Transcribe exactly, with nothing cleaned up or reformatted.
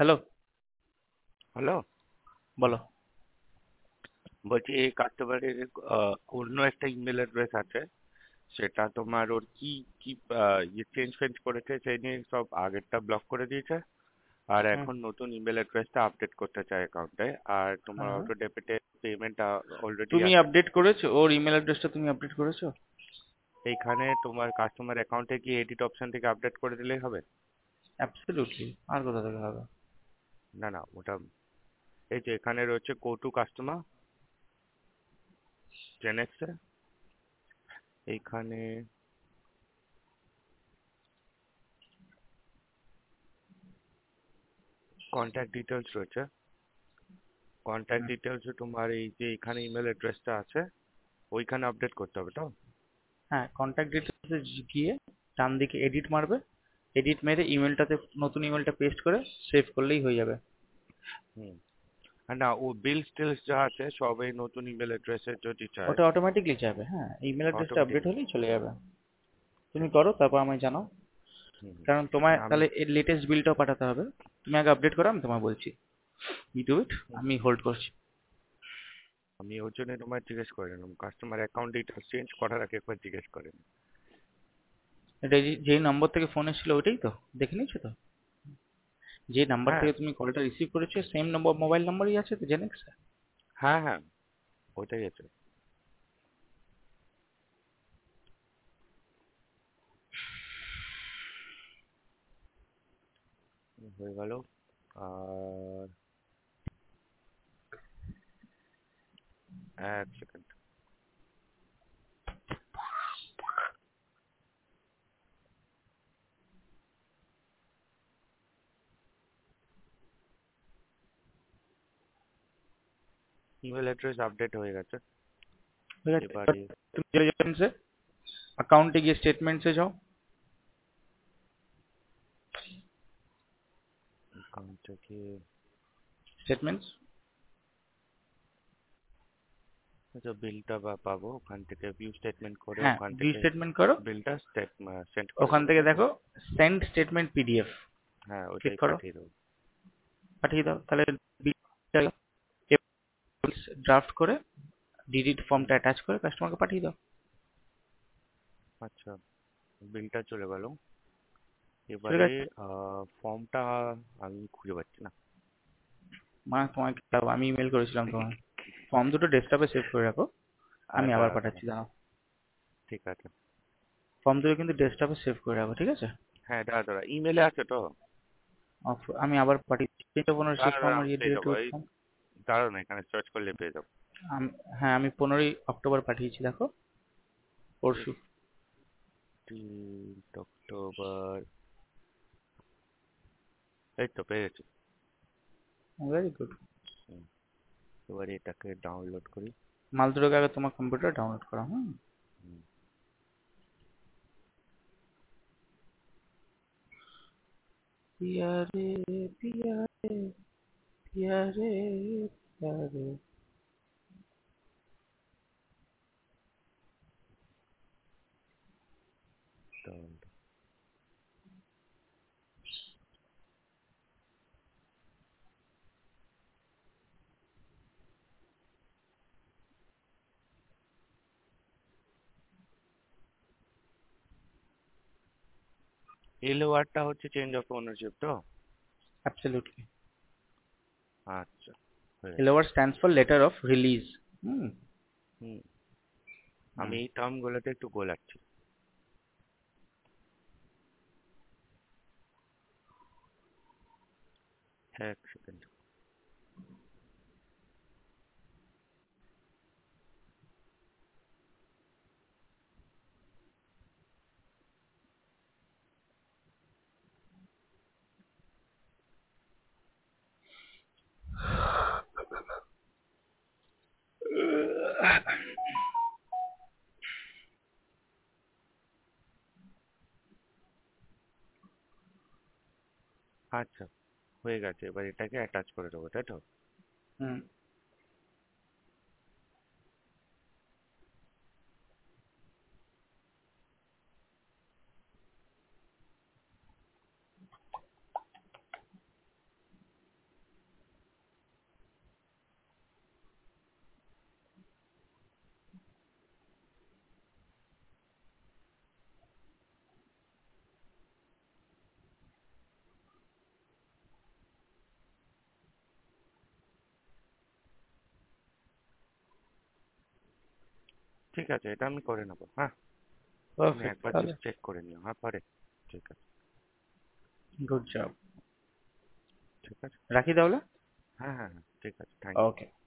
Hello, hello. বলো। বলছি এই কাস্টমারের অন্য একটা ইমেল অ্যাড্রেস আছে, সেটা তোমার ওর কি কি আহ, ইয়ে চেঞ্জ ফেঞ্জ করেছে সেই নিয়ে সব আগেরটা ব্লক করে দিয়েছে। আর হুম। এখন নতুন ইমেল অ্যাড্রেসটা আপডেট করতে চায় অ্যাকাউন্টে। আর তোমার হ্যাঁ, অটো ডেবিটে পেমেন্টটা অলরেডি তুমি আছে। আপডেট করেছো? ওর ইমেল অ্যাড্রেসটা তুমি আপডেট করেছো? এইখানে তোমার কাস্টমার অ্যাকাউন্টে কি এডিট অপশন থেকে আপডেট করে দিলেই হবে? অ্যাবসলিউটলি, আর কোথা থেকে হবে? না না, ওটা এই যে এখানে রয়েছে গো টু কাস্টমার জেনেক্সে। এইখানে কন্ট্যাক্ট ডিটেলস রয়েছে। Contact hmm. ডিটেলসে তোমার এই যে এখানে ইমেল অ্যাড্রেসটা আছে, ওইখানে আপডেট করতে হবে তো? হ্যাঁ, কন্ট্যাক্ট ডিটেলসে গিয়ে ডান দিকে এডিট মারবে। এডিট মেরে ইমেলটাতে নতুন ইমেলটা পেস্ট করে সেভ করলেই হয়ে যাবে। হুম। আর না, ও বিলস টিলস যা আছে সব এই নতুন ইমেল অ্যাড্রেসে যদি চায় ওটা অটোমেটিকলি যাবে, হ্যাঁ, ইমেল অ্যাড্রেসটা আপডেট অটোমেটিক। হলেই চলে যাবে। তুমি ঠিক করো, আছে। তারপর আমায় জানাও। হুম হুম। কারণ তোমায় না আমি তাহলে এর লেটেস্ট বিলটাও পাঠাতে হবে। তুমি আগে আপডেট করো, আমি তোমায় বলছি। You do it. হুম, আমি হোল্ড করছি। আমি ওর জন্য তোমার জিজ্ঞেস করে নিলাম, কাস্টমার অ্যাকাউন্ট ডিটেলস চেঞ্জ করার আগে একবার জিজ্ঞেস করে নিই। এটা যে- যেই নম্বর থেকে ফোন এসেছিল ওইটাই তো? দেখে নিয়েছো তো? যে নাম্বার হ্যাঁ থেকে তুমি কলটা রিসিভ করেছো সেম নম্বর, মোবাইল নাম্বারই আছে তো জেনেক্সে? হ্যাঁ হ্যাঁ, ওটাই আছে। হয়ে গেল। আর এক সেকেন্ড। ইমেল অ্যাড্রেস আপডেট হয়ে গেছে। ঠিক আছে, এবার এবারে তুমি রেফারেন্সে অ্যাকাউন্টে গিয়ে স্টেটমেন্টসে যাও। অ্যাকাউন্ট থেকে স্টেটমেন্টস। আচ্ছা বিলটা বা পাবো ওখান থেকে, ভিউ স্টেটমেন্ট করে হ্যাঁ, ওখান ভিউ থেকে স্টেটমেন্ট করো। বিলটা স্টেট সেন্ড করে ওখান দেবো, থেকে তাই তো? দেখো সেন্ড স্টেটমেন্ট পিডিএফ, হ্যাঁ ক্লিক ওটাই করো, পাঠিয়ে দেবো। পাঠিয়ে দাও। তাহলে ড্রাফট করে ডিডিট হুম, ফর্মটা অ্যাটাচ করে কাস্টমারকে পাঠিয়ে দাও। আচ্ছা বিলটা চলে গেল। চলে এবারে গেছে। ফর্মটা আমি খুঁজে পাচ্ছি না। মানে তোমাকে আমি ইমেল করেছিলাম তোমায়। ফর্ম দুটো ডেস্কটপে সেভ করে রাখো, আর আমি আবার দাঁড়া দাঁড়া, পাঠাচ্ছি, দাঁড়াও। ঠিক আছে। ফর্ম দুটো কিন্তু ডেস্কটপে সেভ করে রাখো, ঠিক আছে? হ্যাঁ দাঁড়া দাঁড়া, ইমেলে আছে তো? অফ- আমি আবার পাঠিয়েছি। পনেরো শেষ দাঁড়া ফর্ম দাঁড়া, আর আমি ইয়ে পেয়ে যাবো ডিরেক্টরি এই, ফর্ম। দাঁড়াও না, এখানে সার্চ করলে পেয়ে যাবো। আম- হ্যাঁ, আমি পনেরোই অক্টোবর পাঠিয়েছি, দেখো, পরশু। ফিফটিন্থ অক্টোবর, এই তো পেয়ে গেছি। Very good. হুম, এবারে এটাকে ডাউনলোড করি। মাল দুটোকে আগে তোমার কম্পিউটার ডাউনলোড করা, হুম। হুম, পিয়া রে, পিয়া রে, পিয়া রে, পিয়া রে। download। এল ওয়ার্ডটা হচ্ছে চেঞ্জ অফ ওনারশিপ তো? অ্যাবসলিউটলি। আচ্ছা, হয়ে গেছে। LOR stands for letter of release. Hmm. Hmm, hmm. আমি এই টার্ম গুলোতে একটু গোলাচ্ছি। এক সেকেন্ড। আচ্ছা হয়ে গেছে, এবার এটাকে অ্যাটাচ করে দেবো, তাই তো? হুম। ঠিক আছে, এটা আমি করে নেবো। হ্যাঁ, তুমি পারফেক্ট, একবার তাহলে জাস্ট চেক করে নিও। হ্যাঁ, পরে। ঠিক আছে। Good job. ঠিক আছে। রাখি তাহলে। হ্যাঁ হ্যাঁ হ্যাঁ, ঠিক আছে, থ্যাংক ইউ। ওকে।